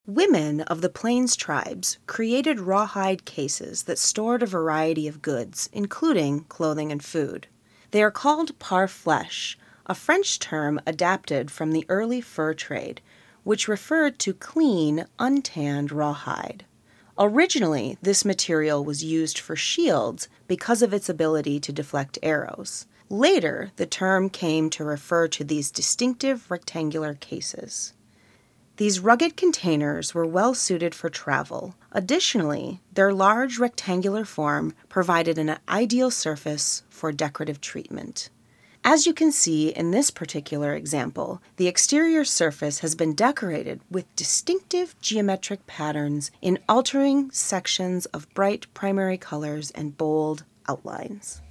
Women of the Plains tribes created rawhide cases that stored a variety of goods, including clothing and food. They are called parfleche, a French term adapted from the early fur trade, which referred to clean, untanned rawhide. Originally, this material was used for shields because of its ability to deflect arrows. Later, the term came to refer to these distinctive rectangular cases. These rugged containers were well suited for travel. Additionally, their large rectangular form provided an ideal surface for decorative treatment. As you can see in this particular example, the exterior surface has been decorated with distinctive geometric patterns in altering sections of bright primary colors and bold outlines.